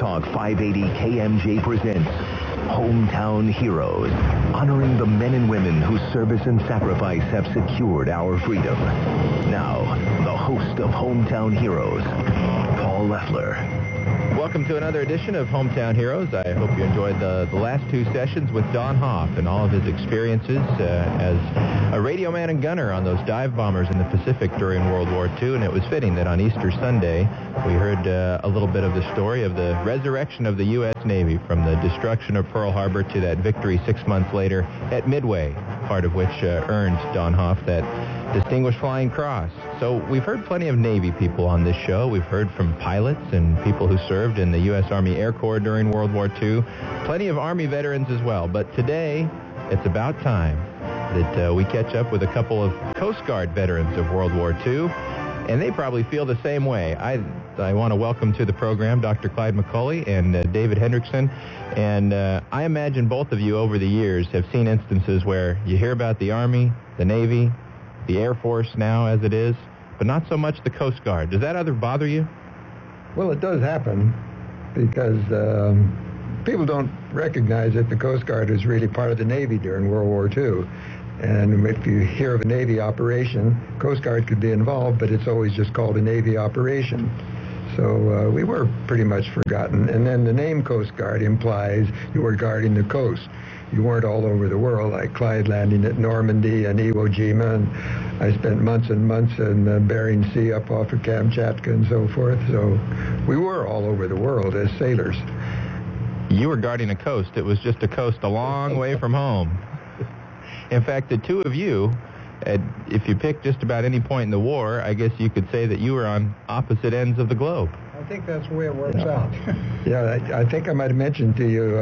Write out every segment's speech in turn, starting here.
Talk 580 KMJ presents Hometown Heroes, honoring the men and women whose service and sacrifice have secured our freedom. Now, the host of Hometown Heroes, Paul Leffler. Welcome to another edition of Hometown Heroes. I hope you enjoyed the last two sessions with Don Hoff and all of his experiences as a radio man and gunner on those dive bombers in the Pacific during World War II. And it was fitting that on Easter Sunday, we heard a little bit of the story of the resurrection of the U.S. Navy from the destruction of Pearl Harbor to that victory 6 months later at Midway, part of which earned Don Hoff that Distinguished Flying Cross. So we've heard plenty of Navy people on this show. We've heard from pilots and people who served in the U.S. Army Air Corps during World War II. Plenty of Army veterans as well. But today, it's about time that we catch up with a couple of Coast Guard veterans of World War II. And they probably feel the same way. I want to welcome to the program Dr. Clyde McCulley and David Hendrickson. And I imagine both of you over the years have seen instances where you hear about the Army, the Navy, the Air Force now as it is, but not so much the Coast Guard. Does that ever bother you? Well, it does happen because people don't recognize that the Coast Guard was really part of the Navy during World War II. And if you hear of a Navy operation, Coast Guard could be involved, but it's always just called a Navy operation. So we were pretty much forgotten. And then the name Coast Guard implies you were guarding the coast. You weren't all over the world, like Clyde landing at Normandy and Iwo Jima. And I spent months and months in the Bering Sea up off of Kamchatka and so forth. So we were all over the world as sailors. You were guarding a coast. It was just a coast a long way from home. In fact, the two of you, if you pick just about any point in the war, I guess you could say that you were on opposite ends of the globe. I think that's the way it works out. Yeah, I think I might have mentioned to you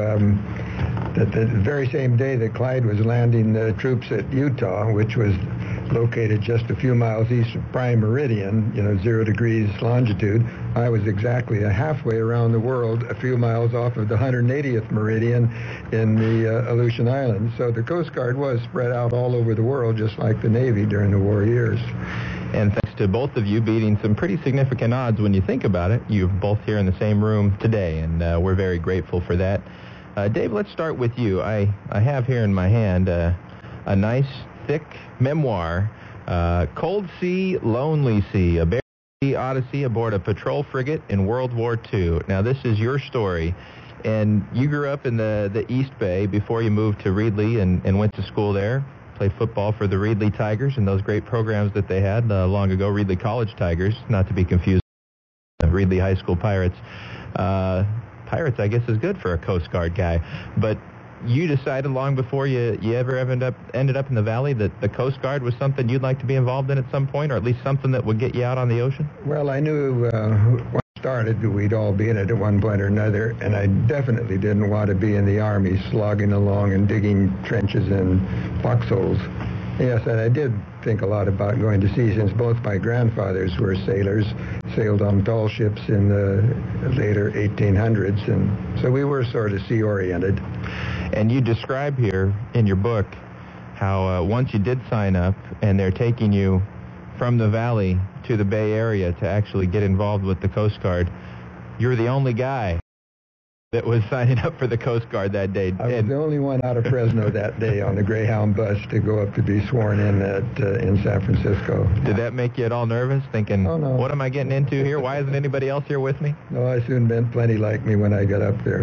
that the very same day that Clyde was landing the troops at Utah, which was located just a few miles east of prime meridian, 0 degrees longitude, I was exactly halfway around the world, a few miles off of the 180th meridian in the Aleutian Islands. So the Coast Guard was spread out all over the world, just like the Navy during the war years. And thanks to both of you beating some pretty significant odds when you think about it, you're both here in the same room today, and we're very grateful for that. Dave, let's start with you. I have here in my hand a nice, thick memoir, Cold Sea, Lonely Sea, a Bering Sea Odyssey aboard a patrol frigate in World War II. Now, this is your story, and you grew up in the East Bay before you moved to Reedley and went to school there, played football for the Reedley Tigers and those great programs that they had long ago, Reedley College Tigers, not to be confused with Reedley High School Pirates. Pirates, I guess, is good for a Coast Guard guy, but you decided long before you ever ended up in the Valley that the Coast Guard was something you'd like to be involved in at some point, or at least something that would get you out on the ocean? Well, I knew when I started that we'd all be in it at one point or another, and I definitely didn't want to be in the Army slogging along and digging trenches and foxholes. Yes, and I did think a lot about going to sea since both my grandfathers were sailors, sailed on tall ships in the later 1800s, and so we were sort of sea-oriented. And you describe here in your book how once you did sign up and they're taking you from the Valley to the Bay Area to actually get involved with the Coast Guard, you're the only guy that was signing up for the Coast Guard that day. I was the only one out of Fresno that day on the Greyhound bus to go up to be sworn in in San Francisco. Did that make you at all nervous, thinking, oh, no. What am I getting into here? Why isn't anybody else here with me? No, I soon met plenty like me when I got up there.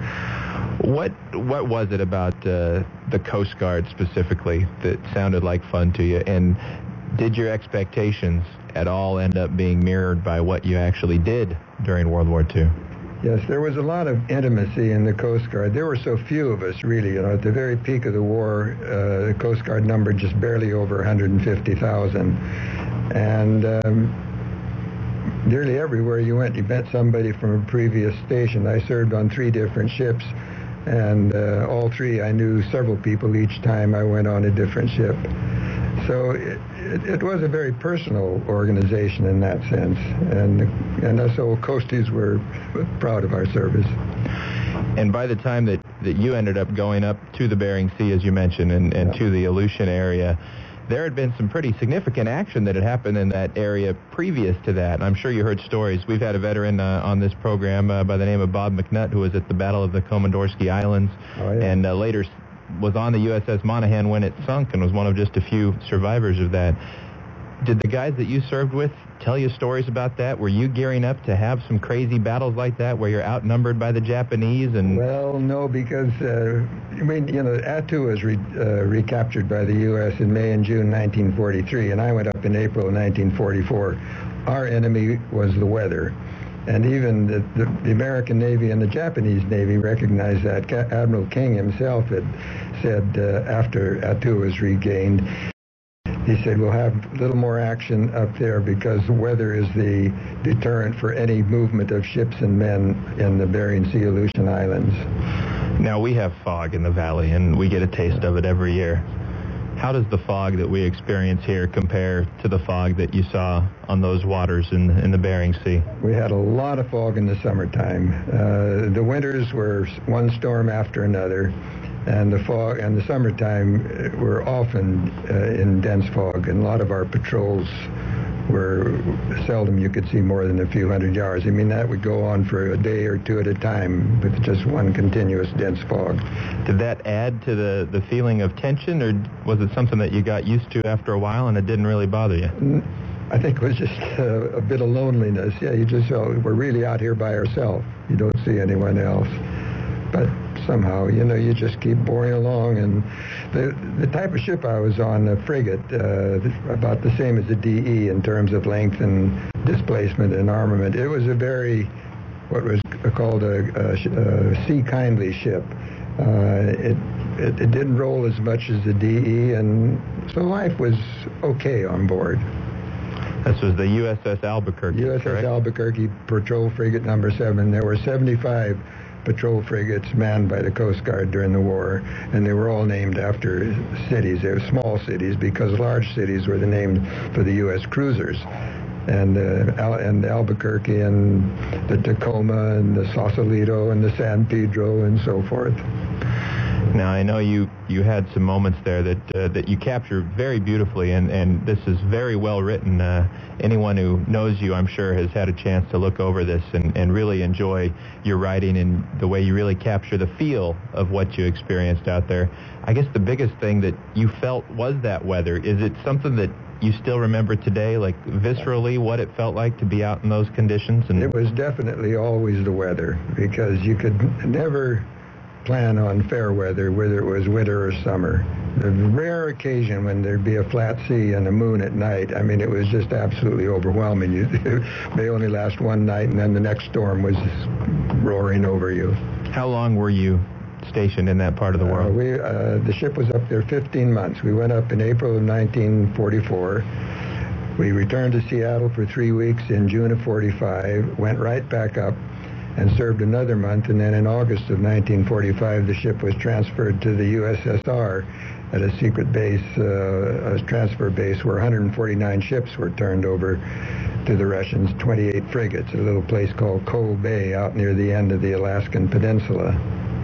What was it about the Coast Guard specifically that sounded like fun to you? And did your expectations at all end up being mirrored by what you actually did during World War II? Yes, there was a lot of intimacy in the Coast Guard. There were so few of us, really. At the very peak of the war, the Coast Guard numbered just barely over 150,000. And nearly everywhere you went, you met somebody from a previous station. I served on 3 different ships, and all 3, I knew several people each time I went on a different ship. So it was a very personal organization in that sense, and us old coasties were proud of our service. And by the time that you ended up going up to the Bering Sea, as you mentioned, and to the Aleutian area, there had been some pretty significant action that had happened in that area previous to that. And I'm sure you heard stories. We've had a veteran on this program by the name of Bob McNutt, who was at the Battle of the Komandorsky Islands, and later was on the USS Monaghan when it sunk and was one of just a few survivors of that. Did the guys that you served with tell you stories about that? Were you gearing up to have some crazy battles like that where you're outnumbered by the Japanese? And Well, no, because, Attu was recaptured by the U.S. in May and June 1943, and I went up in April 1944. Our enemy was the weather. And even the American Navy and the Japanese Navy recognized that. Admiral King himself had said after Attu was regained, he said, we'll have a little more action up there because the weather is the deterrent for any movement of ships and men in the Bering Sea, Aleutian Islands. Now, we have fog in the valley, and we get a taste of it every year. How does the fog that we experience here compare to the fog that you saw on those waters in the Bering Sea? We had a lot of fog in the summertime. The winters were one storm after another. And the fog and the summertime were often in dense fog, and a lot of our patrols were seldom you could see more than a few hundred yards. I mean, that would go on for a day or two at a time with just one continuous dense fog. Did that add to the feeling of tension, or was it something that you got used to after a while and it didn't really bother you? I think it was just a bit of loneliness. Yeah, you just felt we're really out here by ourselves. You don't see anyone else. But somehow, you just keep boring along. And the type of ship I was on, a frigate, about the same as a DE in terms of length and displacement and armament. It was what was called a sea-kindly ship. It didn't roll as much as the DE, and so life was okay on board. This was the USS Albuquerque, USS correct? Albuquerque, patrol frigate number 7. There were 75 patrol frigates manned by the Coast Guard during the war, and they were all named after cities. They were small cities because large cities were the name for the U.S. cruisers. And Albuquerque and the Tacoma and the Sausalito and the San Pedro and so forth. Now, I know you had some moments there that you captured very beautifully, and this is very well written. Anyone who knows you, I'm sure, has had a chance to look over this and really enjoy your writing and the way you really capture the feel of what you experienced out there. I guess the biggest thing that you felt was that weather. Is it something that you still remember today, like viscerally, what it felt like to be out in those conditions? And it was definitely always the weather, because you could never plan on fair weather, whether it was winter or summer. The rare occasion when there'd be a flat sea and a moon at night, I mean, it was just absolutely overwhelming. It may only last one night, and then the next storm was roaring over you. How long were you stationed in that part of the world? The ship was up there 15 months. We went up in April of 1944. We returned to Seattle for 3 weeks in June of 45, went right back up, and served another month, and then in August of 1945 the ship was transferred to the USSR at a secret base, a transfer base where 149 ships were turned over to the Russians, 28 frigates, at a little place called Coal Bay out near the end of the Alaskan Peninsula.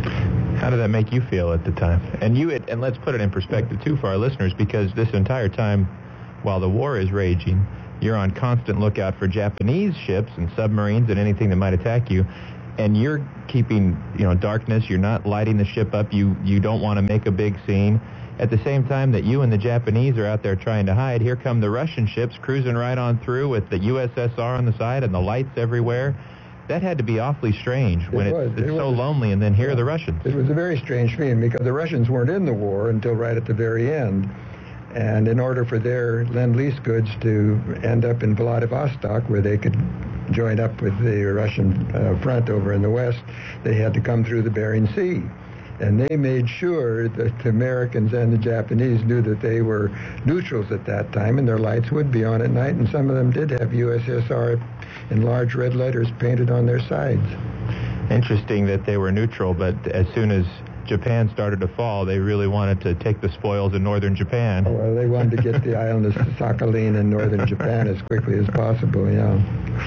How did that make you feel at the time? And let's put it in perspective too for our listeners, because this entire time while the war is raging, you're on constant lookout for Japanese ships and submarines and anything that might attack you, and you're keeping, darkness. You're not lighting the ship up. You don't want to make a big scene. At the same time that you and the Japanese are out there trying to hide, here come the Russian ships cruising right on through with the USSR on the side and the lights everywhere. That had to be awfully strange when it's so lonely, and then here are the Russians. It was a very strange feeling because the Russians weren't in the war until right at the very end. And in order for their Lend-Lease goods to end up in Vladivostok, where they could join up with the Russian front over in the west, they had to come through the Bering Sea. And they made sure that the Americans and the Japanese knew that they were neutrals at that time, and their lights would be on at night, and some of them did have USSR in large red letters painted on their sides. Interesting that they were neutral, but as soon as Japan started to fall, they really wanted to take the spoils in northern Japan. Well, they wanted to get the island of Sakhalin in northern Japan as quickly as possible, yeah.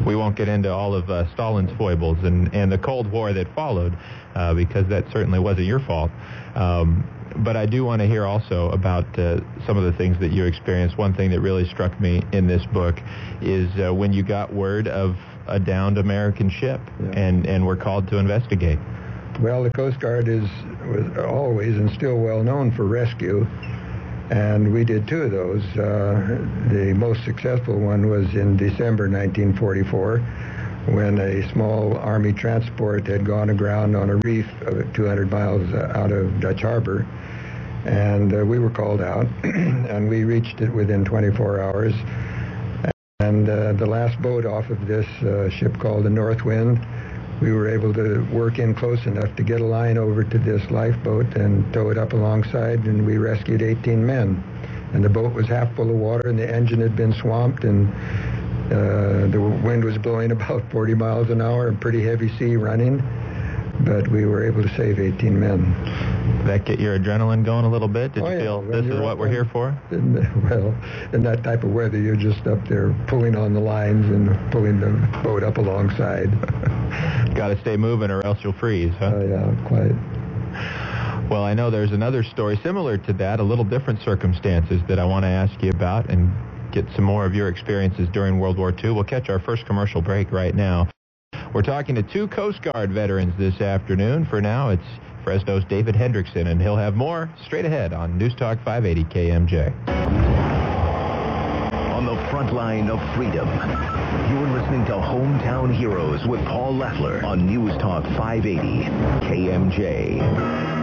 We won't get into all of Stalin's foibles and the Cold War that followed, because that certainly wasn't your fault. But I do want to hear also about some of the things that you experienced. One thing that really struck me in this book is when you got word of a downed American ship, and were called to investigate. Well, the Coast Guard was always and still well known for rescue, and we did two of those. The most successful one was in December 1944, when a small Army transport had gone aground on a reef 200 miles out of Dutch Harbor, and we were called out, and we reached it within 24 hours. And the last boat off of this ship called the North Wind, we were able to work in close enough to get a line over to this lifeboat and tow it up alongside, and we rescued 18 men. And the boat was half full of water, and the engine had been swamped, and the wind was blowing about 40 miles an hour, and pretty heavy sea running, but we were able to save 18 men. That get your adrenaline going a little bit? Did you feel this is what we're here for? Well, in that type of weather, you're just up there pulling on the lines and pulling the boat up alongside. Got to stay moving or else you'll freeze, huh? Yeah, quite. Well, I know there's another story similar to that, a little different circumstances that I want to ask you about and get some more of your experiences during World War II. We'll catch our first commercial break right now. We're talking to two Coast Guard veterans this afternoon. For now, it's Fresno's David Hendrickson, and he'll have more straight ahead on News Talk 580 KMJ. On the front line of freedom, you're listening to Hometown Heroes with Paul Leffler on News Talk 580 KMJ.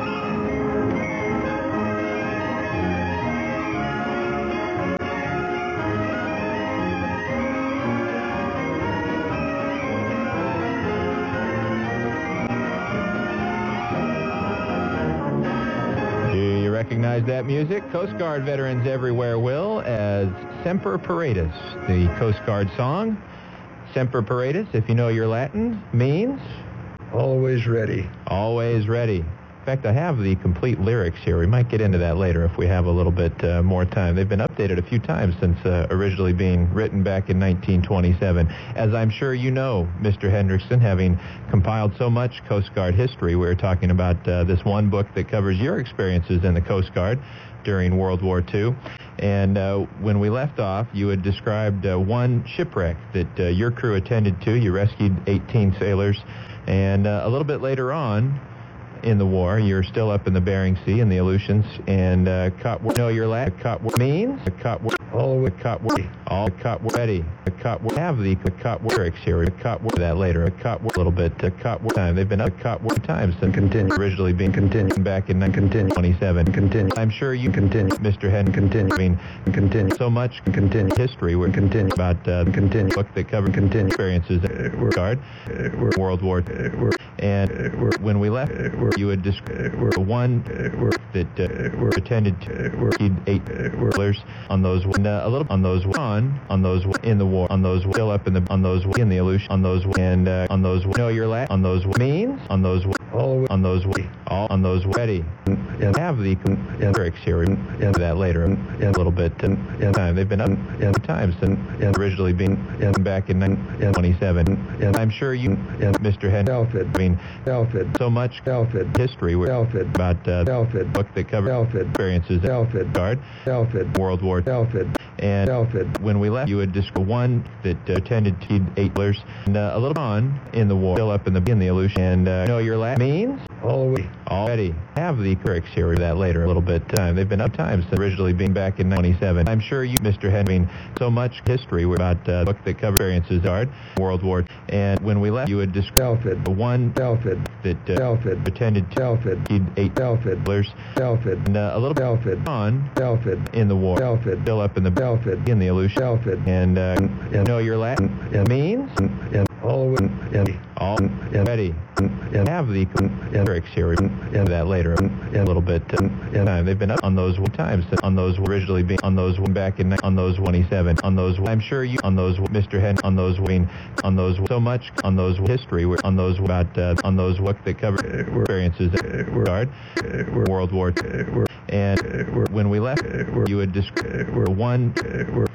Recognize that music? Coast Guard veterans everywhere will, as Semper Paratus, the Coast Guard song. Semper Paratus, if you know your Latin, means? Always ready. Always ready. In fact, I have the complete lyrics here. We might get into that later if we have a little bit more time. They've been updated a few times since originally being written back in 1927. As I'm sure you know, Mr. Hendrickson, having compiled so much Coast Guard history, we're talking about this one book that covers your experiences in the Coast Guard during World War II. And when we left off, you had described one shipwreck that your crew attended to. You rescued 18 sailors. And a little bit later on in the war, you're still up in the Bering Sea in the Aleutians, and caught means caught ready. Have the caught lyrics here. Caught that later. Caught a little bit. Caught time. They've been up caught times since originally being continued back in 1927. Continue. I'm sure you continue, Mr. Henn. Continue so much history. We're continuing about book that covered experiences in Guard World War II. And when we left, you had described one that were attended to 8 sailors on those a little on those in the war on those still up in the on those in the Aleutian on those and on those know your last on those means on those all on those ready. And have the lyrics here in that later a little bit in time. They've been up in times since originally being back in 1927. And I'm sure you, Mr. Henn, so much history about book that covered experiences in Guard World War II. And when we left, you had just one that attended to 8 sailors and a little on in the war, still up in the Aleutian. And know your last means already have the lyrics here that later a little bit time. They've been up times since originally being back in 1927. I'm sure you, Mr. Henry, so much history about book that covered experiences Guard World War. And when we left, you had described one that attended to 8 sailors and a little on in the war, still up in the Aleutian. And know your Latin means ready. And have the lyrics here in that later a little bit time. They've been up on those times on those originally being on those back in on those 27 on those. I'm sure you on those Mr. Henn on those so much on those history on those about on those book that covered experiences in Guard World War II. And when we left, you had described one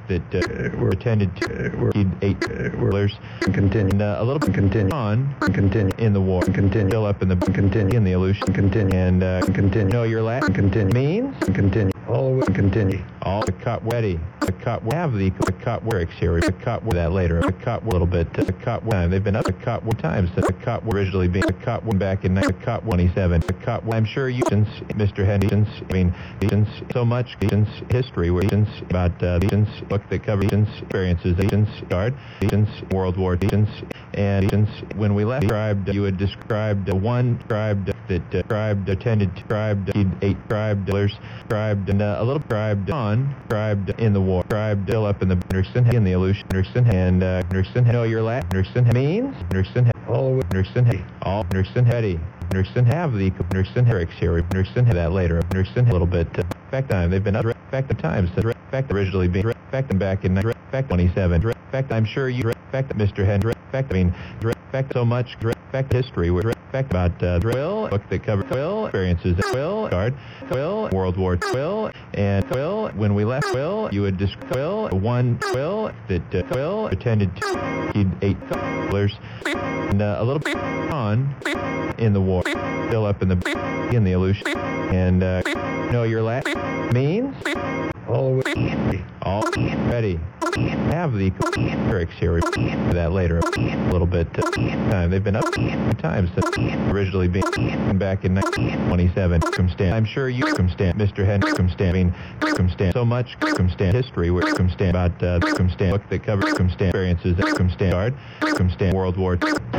that were attended to were 8 whalers Continue. and a little bit Continue. on Continue. in the war. Continue. Still up in the Continue. in the Aleutian. Continue. And Continue. know your last Continue. means Continue. All the way. Continue. all the cut ready. The cut have the cut works here. The cut that later. The cut a little bit. The cut time they've been up the cut times since the cut originally being the cut back in the cut 27. The cut I'm sure you since Mr. Henry since I mean since so much since history where since about since book that covers since experiences since guard since World War since and since when we left you had described one described that described attended described 8 described described and a little described on described in the war described still up in the Anderson in the Aleutian Anderson and Anderson know your last Anderson means Anderson All the way. Anderson all Anderson Hetty Anderson have the Anderson Herrick's here Anderson have that later Anderson a little bit fact time they've been up fact times fact originally being fact back in fact 27 fact I'm sure you fact Mr. Henry fact I mean fact so much fact history with fact about will book that cover will experiences will guard will World War will and will when we left will you would just will one will that will attended to 8 colors and a little bit on in the war still up in the Aleutian and know your last means All the way. all ready have the lyrics here that later a little bit time they've been up times since originally being back in 1927 circumstance I'm sure you circumstance Mr. Henry circumstance I mean circumstance so much circumstance history with circumstance about circumstance book that covers circumstance experiences circumstance guard circumstance World War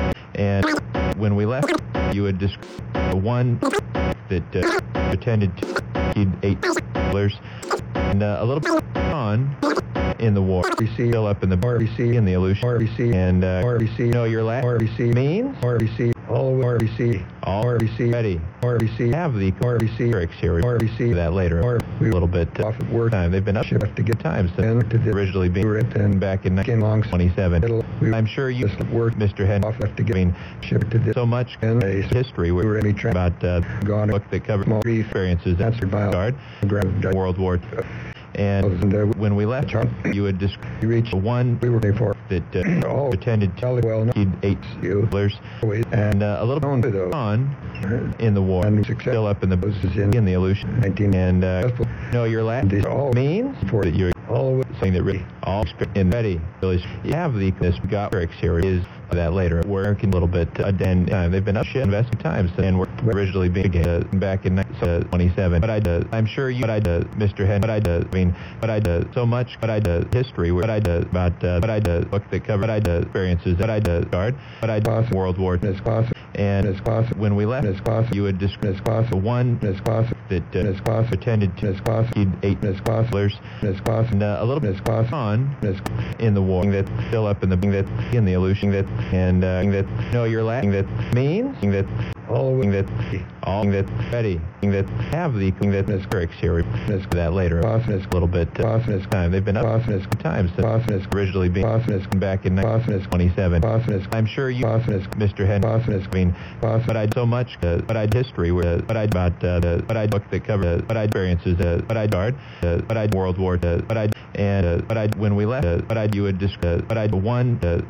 and when we left you had described one that attended to 8 colors and a little bit on in the war RBC. still up in the RBC. in the Aleutian RBC. and RBC. know your last RBC. means RBC. All the way. RBC. all RBC. ready RBC. have the RBC. lyrics here RBC. that later We a little bit off at work. time they've been up Shift to get times in since to the originally being and back in Came along 27 middle. We I'm sure you just work Mr. Henry off to I get mean shift to the so much and history we were any track about gone book that covers small experiences answered by guard ground World War and when we left you had described you reached one we were for that all attended jolly well to 8 you colors always and a little known to those on in the war and success still up in the was in the Aleutian 19 and successful know your last these all means for that you're all the way saying that really all in ready really you have the this got lyrics here is that later working a little bit and they've been up shit investing times and were originally being back in 27 but I'm sure you but Mr. Henry but I mean but I so much but I history but I about but I book that covered I experiences but I guard but I World War as possible and as possible when we left as possible you had described as possible one as possible that as possible attended to as possible 8 as possible as possible and a little as possible on as in the war that still up in the Aleutian that and that know your last that means that all the way that all that ready that have the that is lyrics here is that later possible a little bit possible time they've been up possible times possible originally being possible back in possible 27 possible I'm sure you possible Mr. Henry possible I mean possible but I so much but I history but I about but I book that cover but I experiences but I guard but I World War but I and but I when we left but I you had described but I one that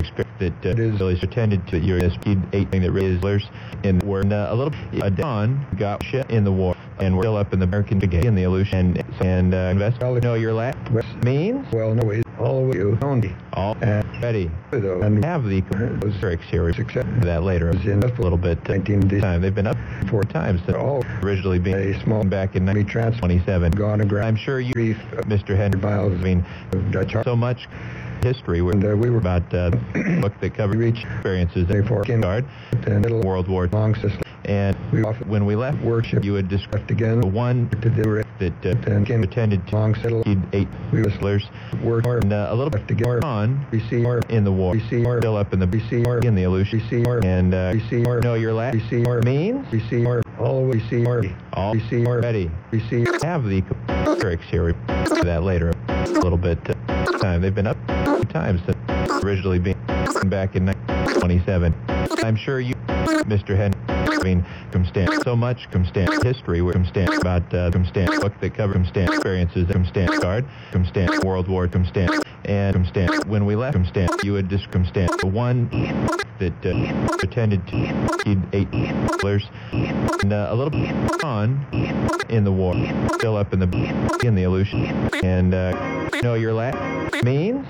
is really attended to your speed 8 thing that really is in we're a little Don got shit in the war and we're still up in the American brigade in the Aleutian and invest know your last means well no way all the way you own all and ready and have the lyrics here success that later in a little bit 19 time they've been up 4 times all originally being a small back in me trans 27 gone aground I'm sure you brief Mr. Henry miles I mean Dutch so much history with we were about book that covered reach experiences for guard and middle World War long system and we when we left worship you had described again one to do it that and came attended to long settle 8 we was wrestlers work and a little bit together on receive in the war receive still up in the receive in the Aleutian receive and receive know your last receive means receive all the way receive all receive ready receive have the lyrics here that later a little bit time they've been up times since originally being back in 27 I'm sure you Mr. Henry I mean circumstance so much circumstance history with circumstance about circumstance book that cover circumstance experiences circumstance guard circumstance World War circumstance And circumstance. When we left circumstance, you had circumstance. The one that pretended to he'd $8 and a little bit on in the war, still up in the illusion. And know your last means?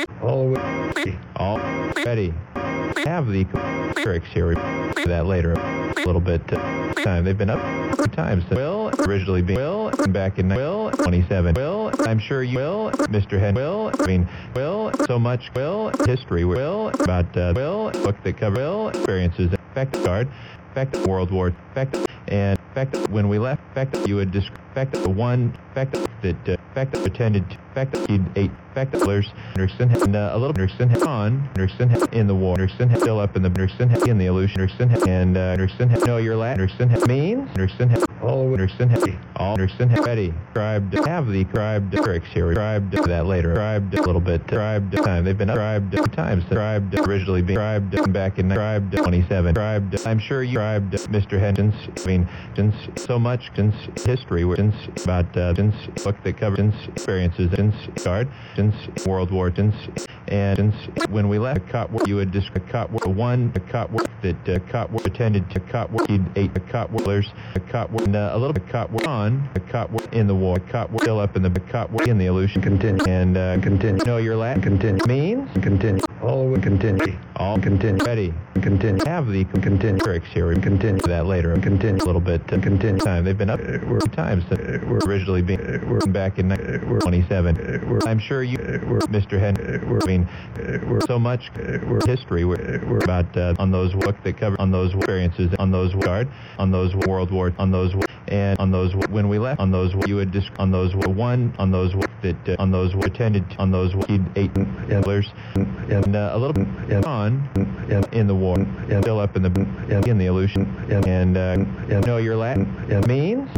Already have the lyrics here. That later a little bit time. They've been up times. Will originally be Will back in Will 27. Will I'm sure you will. Mr. Hen will. I mean will so much will history will about will book that cover will experiences effect card effect World War effect and effect when we left effect you would effect the one effect that effect pretended to effect he'd $8 and a little Anderson on Anderson in the war Anderson still up in the Anderson in the illusion Anderson and Anderson know your last Anderson means Anderson all Anderson ready described have the described lyrics here described that later described a little bit described time they've been described times described originally being described back in described 27 described I'm sure you described Mr. Henton's I mean so much history about book that covers experiences card World War and when we left caught you had just caught one caught that caught pretended to caught he'd $8 caught and a little bit caught on caught in the war caught still up in the caught in the illusion continue and continue know your last continue means continue all continue ready continue have the continue lyrics here continue that later continue a little bit continue time they've been up times that were originally being back in 27 I'm sure you Mr. Hen I mean so much history about on those book that cover on those experiences on those guard on those World War on those and on those when we left on those you had just on those one on those that on those pretended on those he'd $8 and a little bit on in the war still up in the illusion and know your last means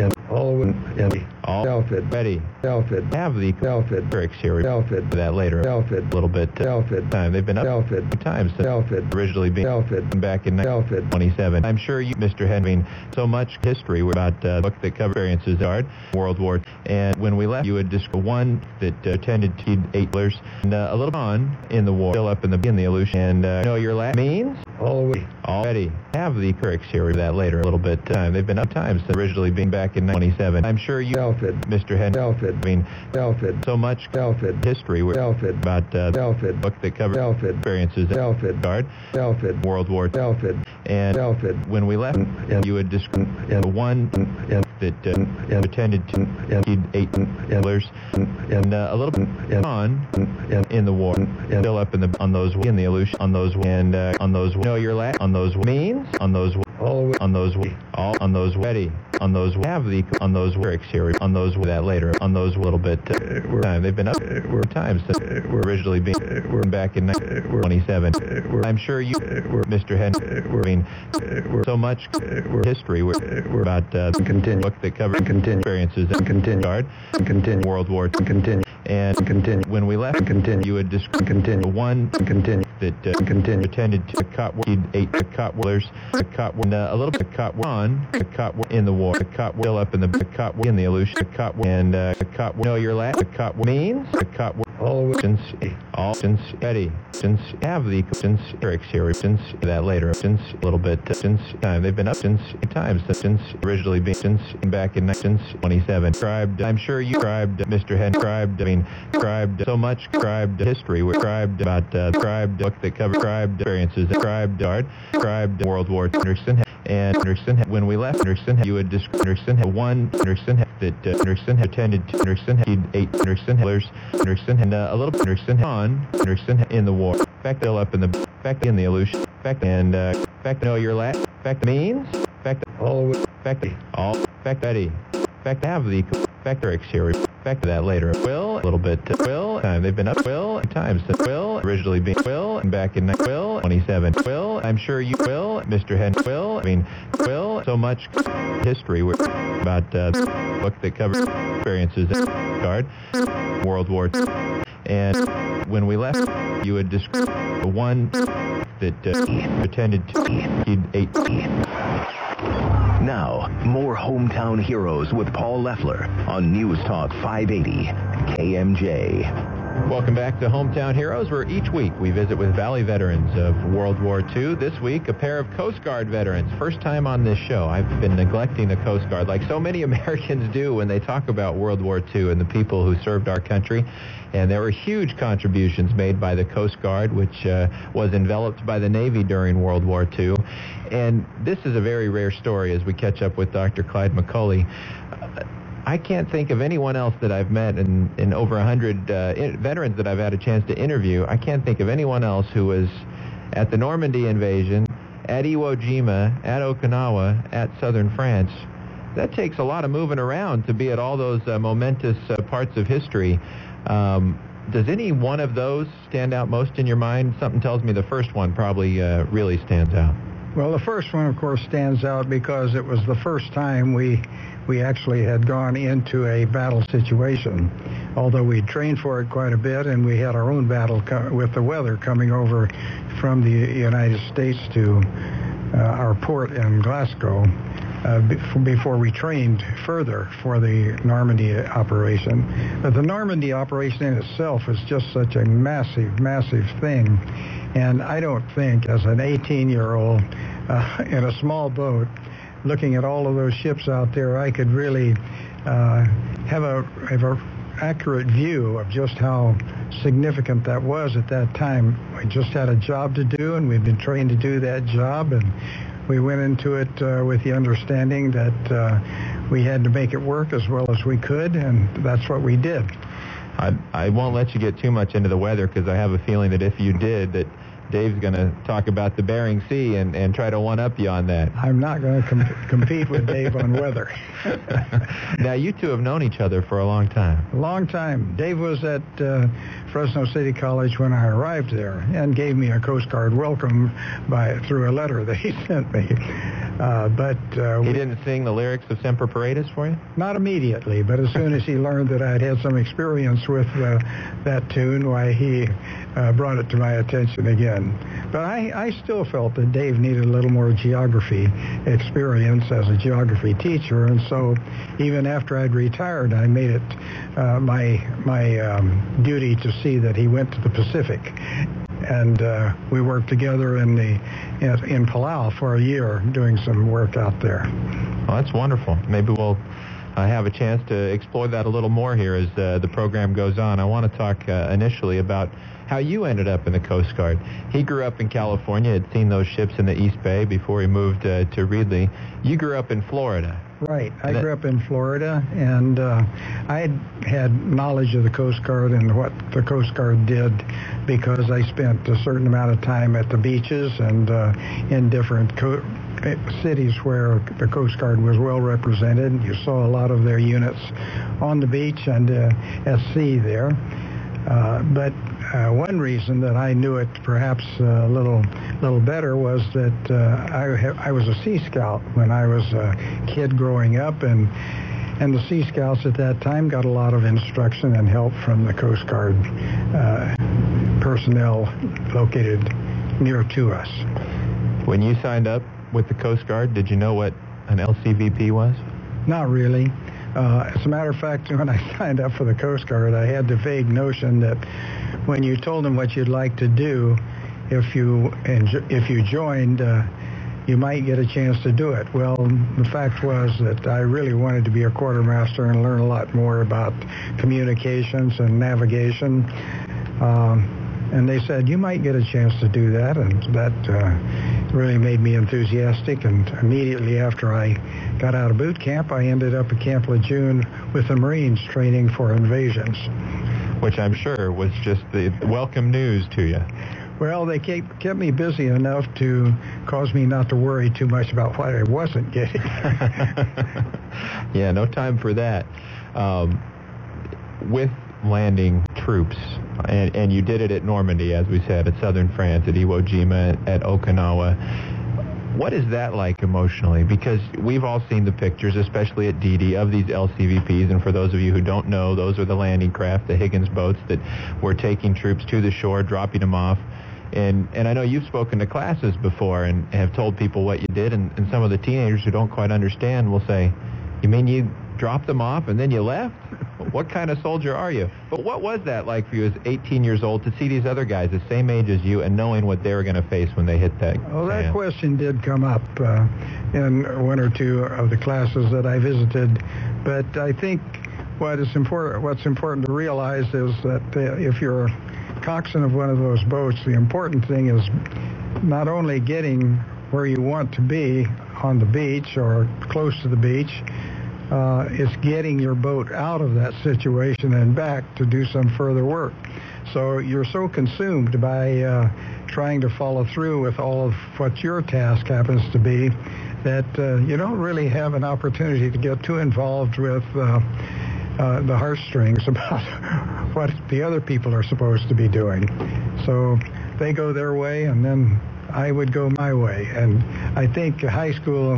all ready have the lyrics here that later a little bit time they've been up times originally being back in 27 I'm sure you Mr. Henry so much history about book that cover experiences art World War and when we left you had just one that attended to $8 and a little on in the war still up in the illusion and know your last means already have the lyrics here that later a little bit time they've been up times originally being back in 27 I'm sure you Mr. Henry I mean so much history about book that cover experiences guard World War and when we left you had just one that pretended to he'd $8 and a little bit on in the war still up in the on those in the illusion on those and on those know your last on those means on those ready on those have the on those lyrics here on those that later on those a little bit time they've been up times that were originally being back in 27 I'm sure you Mr. Henry I mean so much history about continue book that cover experiences continue guard continue World War continue and continue when we left continue you had just continue one continue that pretended to caught he'd $8 caught and a little bit caught on caught in the war caught still up in the caught in the illusion caught and caught know your last caught means caught all since Eddie since have the since lyrics here since that later since a little bit since time they've been up since times since originally being since back in since 27 described I'm sure you described Mr. Hen described I mean described so much described history described about described book that cover described experiences described art described World War Anderson and Anderson when we left Anderson you had just Anderson one Anderson that Anderson attended to Anderson he'd $8 Anderson and a little bit Anderson on Anderson in the war fact still up in the fact in the illusion fact and fact know your last fact means fact all ready fact have the fact lyrics here fact that later will a little bit will time they've been up will times that will originally being will back in will 27 will I'm sure you will Mr. Henry will I mean will so much history about book that covers experiences guard World War and when we left you had just one that pretended to he'd $8 Now, more Hometown Heroes with Paul Leffler on News Talk 580 KMJ. Welcome back to Hometown Heroes, where each week we visit with Valley veterans of World War II. This week, a pair of Coast Guard veterans. First time on this show. I've been neglecting the Coast Guard, like so many Americans do when they talk about World War II and the people who served our country. And there were huge contributions made by the Coast Guard, which was enveloped by the Navy during World War II. And this is a very rare story as we catch up with Dr. Clyde McCulley. I can't think of anyone else that I've met in over 100 veterans that I've had a chance to interview. I can't think of anyone else who was at the Normandy invasion, at Iwo Jima, at Okinawa, at southern France. That takes a lot of moving around to be at all those momentous parts of history. Does any one of those stand out most in your mind? Something tells me the first one probably really stands out. Well, the first one, of course, stands out because it was the first time we actually had gone into a battle situation, although we trained for it quite a bit, and we had our own battle with the weather coming over from the United States to our port in Glasgow before we trained further for the Normandy operation. But the Normandy operation in itself was just such a massive, massive thing, and I don't think as an 18-year-old in a small boat looking at all of those ships out there, I could really have a accurate view of just how significant that was at that time. We just had a job to do, and we'd been trained to do that job, and we went into it with the understanding that we had to make it work as well as we could, and that's what we did. I won't let you get too much into the weather because I have a feeling that if you did, that Dave's going to talk about the Bering Sea and try to one-up you on that. I'm not going to compete with Dave on weather. Now, you two have known each other for a long time. A long time. Dave was at Fresno City College when I arrived there and gave me a Coast Guard welcome through a letter that he sent me. He didn't sing the lyrics of Semper Paratus for you? Not immediately, but as soon as he learned that I'd had some experience with that tune, why he brought it to my attention again. But I still felt that Dave needed a little more geography experience as a geography teacher, and so even after I'd retired, I made it my duty to see that he went to the Pacific. And we worked together in Palau for a year doing some work out there. Well, that's wonderful. Maybe we'll have a chance to explore that a little more here as the program goes on. I want to talk initially about how you ended up in the Coast Guard. He grew up in California, had seen those ships in the East Bay before he moved to Reedley. You grew up in Florida. Right. I grew up in Florida, and I had knowledge of the Coast Guard and what the Coast Guard did because I spent a certain amount of time at the beaches and in different cities where the Coast Guard was well represented. You saw a lot of their units on the beach and at sea there. But one reason that I knew it perhaps a little better was that I was a Sea Scout when I was a kid growing up, and the Sea Scouts at that time got a lot of instruction and help from the Coast Guard personnel located near to us. When you signed up with the Coast Guard, did you know what an LCVP was? Not really. As a matter of fact, when I signed up for the Coast Guard, I had the vague notion that when you told them what you'd like to do, if you joined, you might get a chance to do it. Well, the fact was that I really wanted to be a quartermaster and learn a lot more about communications and navigation. And they said, you might get a chance to do that, and that really made me enthusiastic. And immediately after I got out of boot camp, I ended up at Camp Lejeune with the Marines training for invasions. Which I'm sure was just the welcome news to you. Well, they kept me busy enough to cause me not to worry too much about what I wasn't getting. Yeah, no time for that. With landing troops, and you did it at Normandy, as we said, at southern France, at Iwo Jima, at Okinawa. What is that like emotionally? Because we've all seen the pictures, especially at Didi, of these LCVPs, and for those of you who don't know, those are the landing craft, the Higgins boats that were taking troops to the shore, dropping them off. And I know you've spoken to classes before and have told people what you did, and some of the teenagers who don't quite understand will say, you mean dropped them off and then you left? What kind of soldier are you? But what was that like for you as 18 years old to see these other guys the same age as you and knowing what they were going to face when they hit that Well, that sand? question did come up in one or two of the classes that I visited. But I think what's important to realize is that if you're a coxswain of one of those boats, the important thing is not only getting where you want to be on the beach or close to the beach, it's getting your boat out of that situation and back to do some further work. So you're so consumed by trying to follow through with all of what your task happens to be that you don't really have an opportunity to get too involved with the heartstrings about what the other people are supposed to be doing. So they go their way, and then I would go my way. And I think high school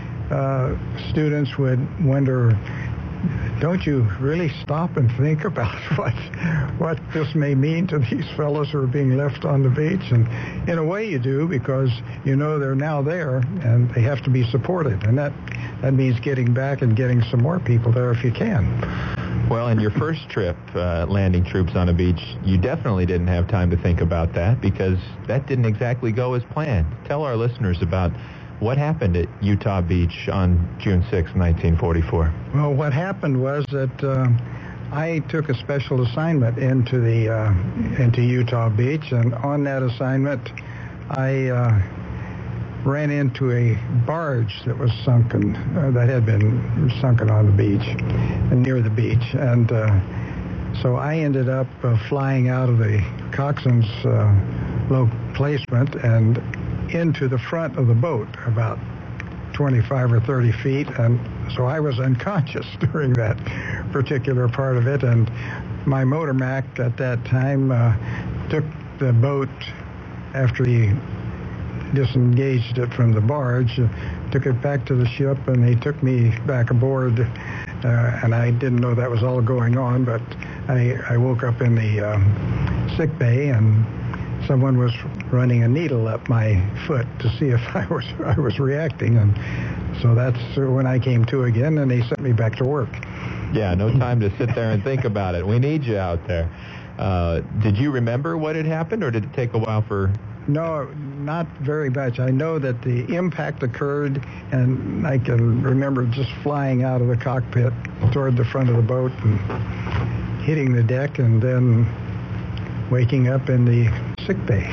students would wonder, don't you really stop and think about what this may mean to these fellows who are being left on the beach? And in a way you do, because you know they're now there and they have to be supported. And that means getting back and getting some more people there if you can. Well, in your first trip landing troops on a beach, you definitely didn't have time to think about that because that didn't exactly go as planned. Tell our listeners about what happened at Utah Beach on June 6, 1944. Well, what happened was that I took a special assignment into Utah Beach, and on that assignment, I ran into a barge that was sunken, that had been sunken on the beach, near the beach, and so I ended up flying out of the coxswain's low placement and into the front of the boat about 25 or 30 feet, and so I was unconscious during that particular part of it, and my motor Mac at that time took the boat after he disengaged it from the barge, took it back to the ship, and they took me back aboard, and I didn't know that was all going on, but I woke up in the sick bay, and someone was running a needle up my foot to see if I was reacting, and so that's when I came to again, and they sent me back to work. Yeah, no time to sit there and think about it. We need you out there. Did you remember what had happened, or did it take a while for... No, not very much. I know that the impact occurred, and I can remember just flying out of the cockpit toward the front of the boat and hitting the deck, and then waking up in the sick bay.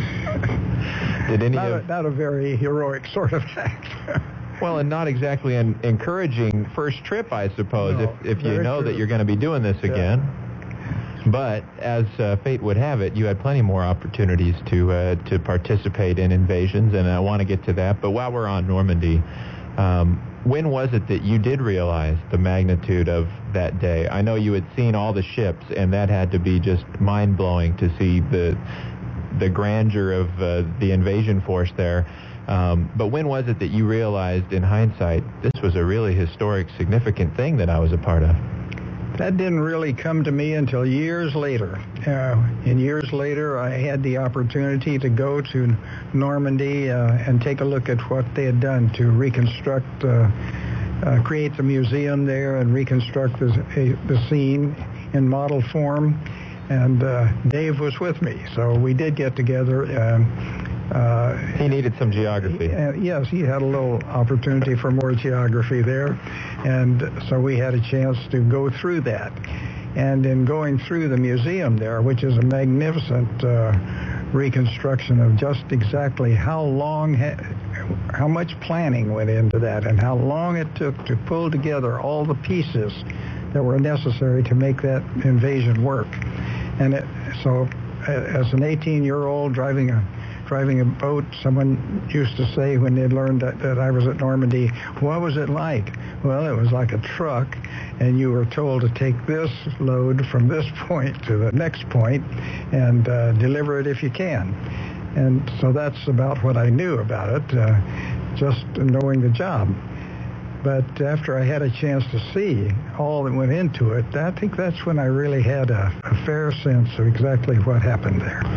Not a very heroic sort of act. Well, and not exactly an encouraging first trip, I suppose, No, if you know true. that you're going to be doing this again. But as fate would have it, you had plenty more opportunities to participate in invasions, and I want to get to that. But while we're on Normandy, when was it that you did realize the magnitude of that day? I know you had seen all the ships, and that had to be just mind-blowing to see the grandeur of the invasion force there. But when was it that you realized, in hindsight, this was a really historic, significant thing that I was a part of? That didn't really come to me until years later. And years later, I had the opportunity to go to Normandy and take a look at what they had done to reconstruct, create the museum there and reconstruct the scene in model form. And Dave was with me, so we did get together. He needed some geography. Yes, he had a little opportunity for more geography there, and so we had a chance to go through that. And in going through the museum there, which is a magnificent reconstruction of just exactly how much planning went into that, and how long it took to pull together all the pieces that were necessary to make that invasion work. And so, as an 18-year-old driving a boat, someone used to say when they'd learned that I was at Normandy, what was it like? Well, it was like a truck, and you were told to take this load from this point to the next point and deliver it if you can. And so that's about what I knew about it, just knowing the job. But after I had a chance to see all that went into it, I think that's when I really had a fair sense of exactly what happened there.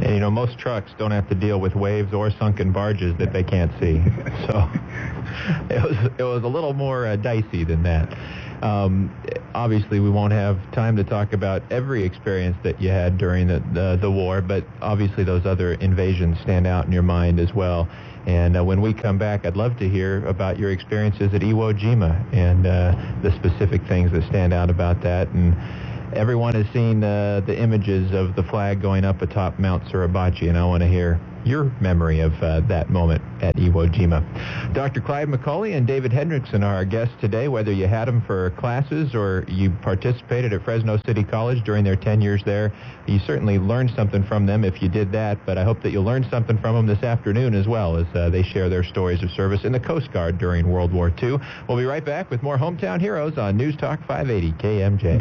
And, most trucks don't have to deal with waves or sunken barges that they can't see. So it was a little more dicey than that. Obviously, we won't have time to talk about every experience that you had during the war, but obviously those other invasions stand out in your mind as well. And when we come back, I'd love to hear about your experiences at Iwo Jima and the specific things that stand out about that. And everyone has seen the images of the flag going up atop Mount Suribachi, and I want to hear your memory of that moment at Iwo Jima. Dr. Clyde McCauley and David Hendrickson are our guests today. Whether you had them for classes or you participated at Fresno City College during their 10 years there, you certainly learned something from them if you did that, but I hope that you'll learn something from them this afternoon as well as they share their stories of service in the Coast Guard during World War II. We'll be right back with more Hometown Heroes on News Talk 580 KMJ.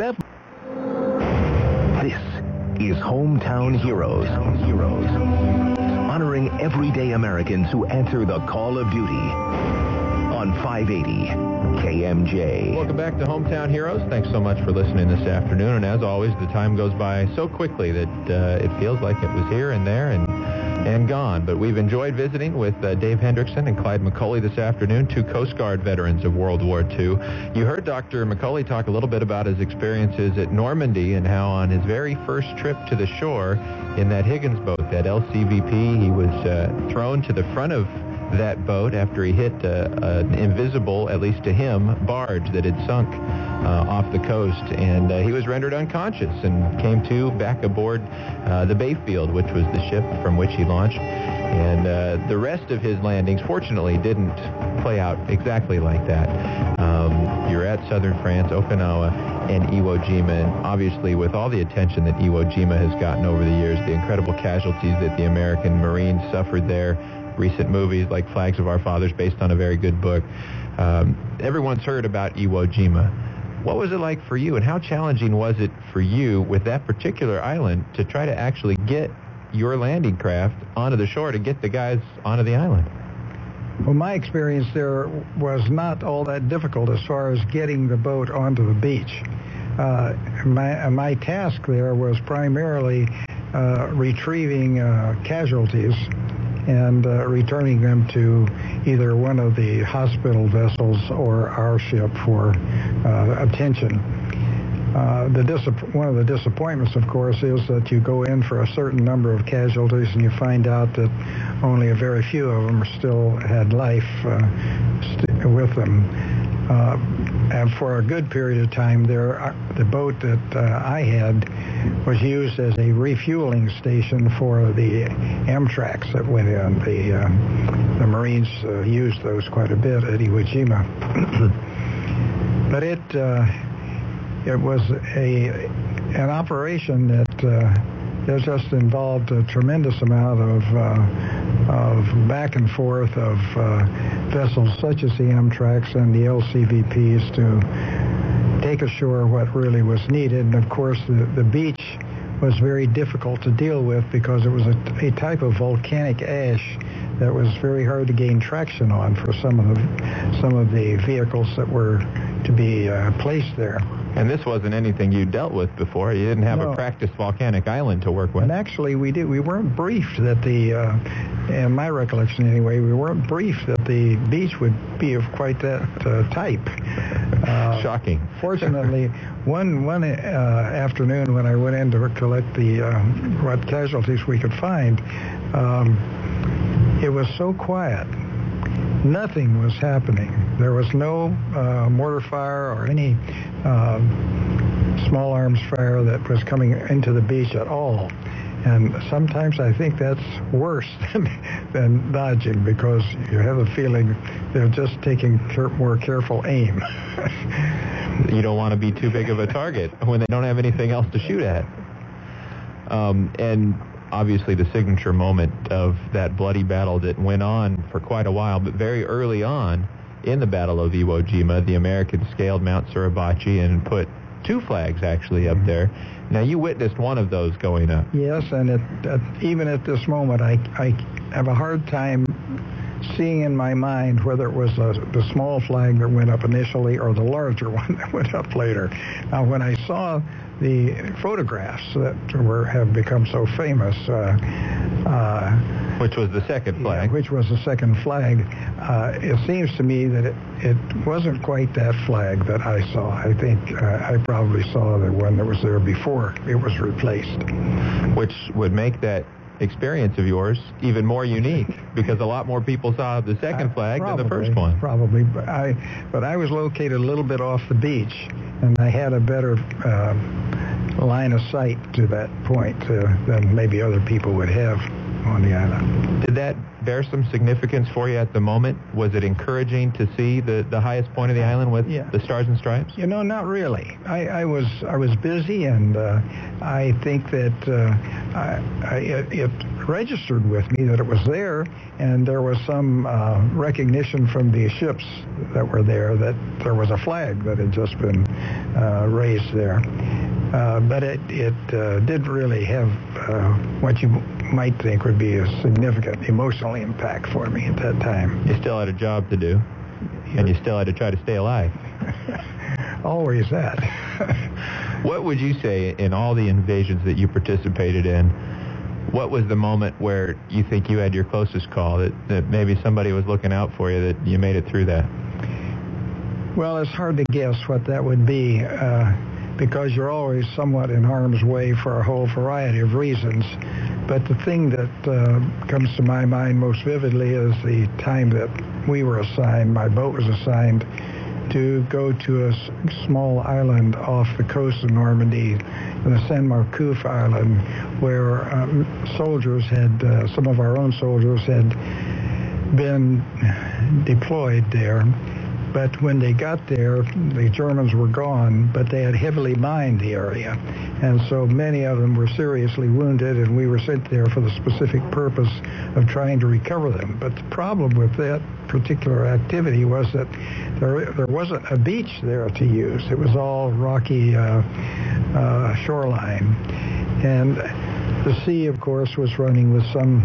This is Hometown Heroes. Honoring everyday Americans who answer the call of duty on 580 KMJ. Welcome back to Hometown Heroes. Thanks so much for listening this afternoon. And as always, the time goes by so quickly that it feels like it was here and there and gone. But we've enjoyed visiting with Dave Hendrickson and Clyde McCauley this afternoon, two Coast Guard veterans of World War II. You heard Dr. McCauley talk a little bit about his experiences at Normandy and how on his very first trip to the shore in that Higgins boat, that LCVP, he was thrown to the front of that boat after he hit an invisible, at least to him, barge that had sunk off the coast, and he was rendered unconscious and came to back aboard the Bayfield, which was the ship from which he launched. And the rest of his landings, fortunately, didn't play out exactly like that. You're at southern France, Okinawa, and Iwo Jima, and obviously with all the attention that Iwo Jima has gotten over the years, the incredible casualties that the American Marines suffered there, recent movies like Flags of Our Fathers based on a very good book. Everyone's heard about Iwo Jima. What was it like for you, and how challenging was it for you with that particular island to try to actually get your landing craft onto the shore to get the guys onto the island? Well, my experience there was not all that difficult as far as getting the boat onto the beach. My task there was primarily retrieving casualties and returning them to either one of the hospital vessels or our ship for attention. One of the disappointments, of course, is that you go in for a certain number of casualties and you find out that only a very few of them still had life with them. And for a good period of time there, the boat that I had was used as a refueling station for the Amtraks that went in. The Marines used those quite a bit at Iwo Jima. But it was an operation that just involved a tremendous amount of back and forth of vessels such as the Amtraks and the LCVPs to take ashore what really was needed. And of course, the beach was very difficult to deal with because it was a type of volcanic ash that was very hard to gain traction on for some of the vehicles that were to be placed there. And this wasn't anything you dealt with before. You didn't have a practiced volcanic island to work with. And actually, we weren't briefed that in my recollection anyway, we weren't briefed that the beach would be of quite that type. Shocking. Fortunately, one afternoon when I went in to collect what casualties we could find, it was so quiet. Nothing was happening. There was no mortar fire or any small arms fire that was coming into the beach at all. And sometimes I think that's worse than dodging because you have a feeling they're just taking more careful aim. You don't want to be too big of a target when they don't have anything else to shoot at. And obviously the signature moment of that bloody battle that went on for quite a while, but very early on in the Battle of Iwo Jima, the Americans scaled Mount Suribachi and put two flags actually up there. Now, you witnessed one of those going up. Yes, and even at this moment, I have a hard time seeing in my mind whether it was the small flag that went up initially or the larger one that went up later. Now, when I saw the photographs that have become so famous, which was the second flag. Yeah, which was the second flag. It seems to me that it wasn't quite that flag that I saw. I think I probably saw the one that was there before it was replaced. Which would make that experience of yours even more unique, because a lot more people saw the second flag than the first one. Probably, but I was located a little bit off the beach, and I had a better line of sight to that point than maybe other people would have on the island. Did that bear some significance for you at the moment? Was it encouraging to see the highest point of the island with the Stars and Stripes? You know, not really. I was busy, and I think that it registered with me that it was there, and there was some recognition from the ships that were there that there was a flag that had just been raised there. But it didn't really have what you might think would be a significant emotional impact for me at that time. You still had a job to do, and you still had to try to stay alive. Always that. What would you say, in all the invasions that you participated in, what was the moment where you think you had your closest call, that maybe somebody was looking out for you, that you made it through that? Well, it's hard to guess what that would be, because you're always somewhat in harm's way for a whole variety of reasons. But the thing that comes to my mind most vividly is the time that we were assigned, my boat was assigned to go to a small island off the coast of Normandy, the Saint Marcouf Island, where soldiers had, some of our own soldiers had been deployed there. But when they got there, the Germans were gone, but they had heavily mined the area. And so many of them were seriously wounded, and we were sent there for the specific purpose of trying to recover them. But the problem with that particular activity was that there wasn't a beach there to use. It was all rocky shoreline. And the sea, of course, was running with some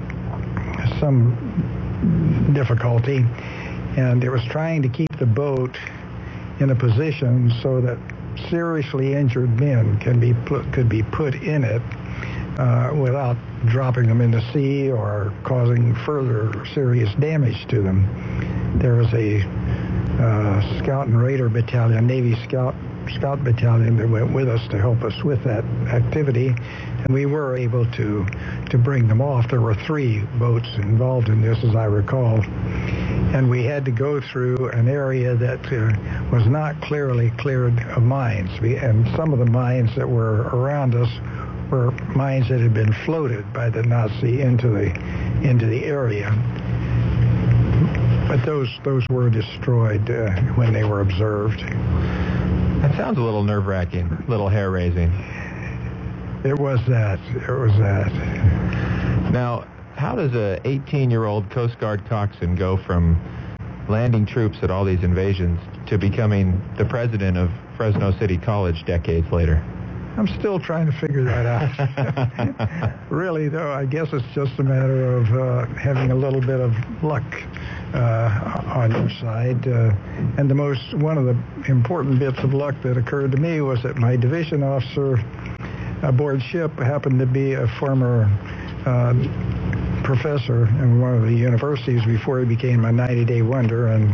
difficulty. And it was trying to keep the boat in a position so that seriously injured men could be put in it without dropping them in the sea or causing further serious damage to them. There was a Scout and Raider battalion, Navy Scout battalion that went with us to help us with that activity, and we were able to bring them off. There were 3 boats involved in this, as I recall, and we had to go through an area that was not clearly cleared of mines, and some of the mines that were around us were mines that had been floated by the Nazi into the area. But those were destroyed when they were observed. That sounds a little nerve-wracking, a little hair-raising. It was that. Now, how does a 18-year-old Coast Guard coxswain go from landing troops at all these invasions to becoming the president of Fresno City College decades later? I'm still trying to figure that out. Really, though, I guess it's just a matter of having a little bit of luck on your side. And one of the important bits of luck that occurred to me was that my division officer aboard ship happened to be a former professor in one of the universities before he became a 90-day wonder, and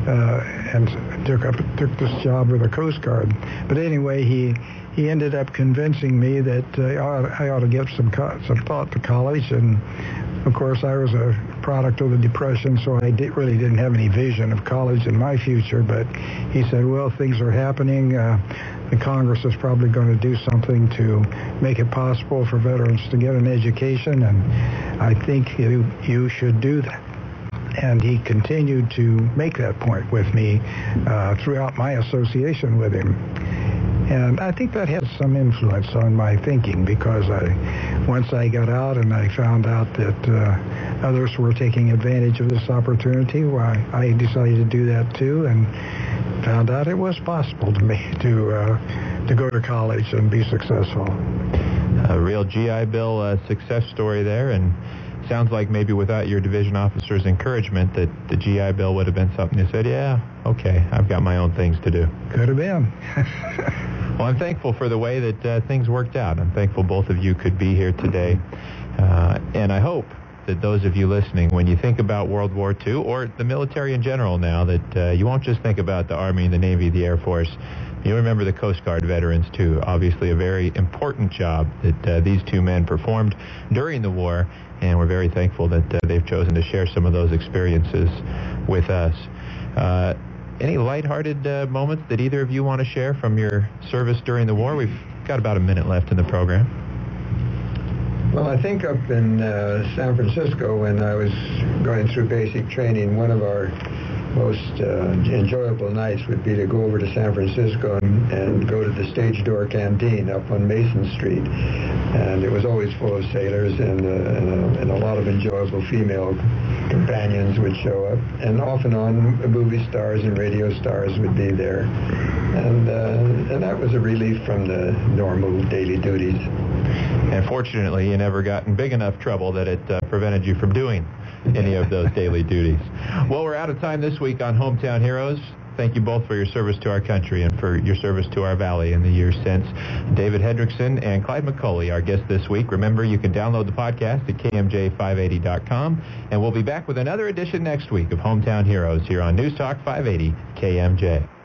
took this job with the Coast Guard. But anyway, he ended up convincing me that I ought to give some thought to college. And of course, I was a product of the Depression, so I really didn't have any vision of college in my future. But he said, well, things are happening. The Congress is probably going to do something to make it possible for veterans to get an education, and I think you should do that. And he continued to make that point with me throughout my association with him. And I think that had some influence on my thinking, because once I got out and I found out that others were taking advantage of this opportunity, I decided to do that too, and found out it was possible to me to go to college and be successful. A real GI Bill success story there, and sounds like maybe without your division officer's encouragement that the GI Bill would have been something you said, yeah, okay, I've got my own things to do. Could have been. Well, I'm thankful for the way that things worked out. I'm thankful both of you could be here today. And I hope that those of you listening, when you think about World War II or the military in general now, that you won't just think about the Army, the Navy, the Air Force. You remember the Coast Guard veterans, too. Obviously a very important job that these two men performed during the war, and we're very thankful that they've chosen to share some of those experiences with us. Any lighthearted moments that either of you want to share from your service during the war? We've got about a minute left in the program. Well, I think up in San Francisco, when I was going through basic training, one of our most enjoyable nights would be to go over to San Francisco and go to the Stage Door Canteen up on Mason Street. And it was always full of sailors, and a lot of enjoyable female companions would show up. And off and on, movie stars and radio stars would be there. And that was a relief from the normal daily duties. And fortunately, you never got in big enough trouble that it prevented you from doing any of those daily duties. Well, we're out of time this week on Hometown Heroes. Thank you both for your service to our country and for your service to our valley in the years since. David Hendrickson and Clyde McCauley, our guests this week. Remember, you can download the podcast at KMJ580.com, and we'll be back with another edition next week of Hometown Heroes here on News Talk 580 KMJ.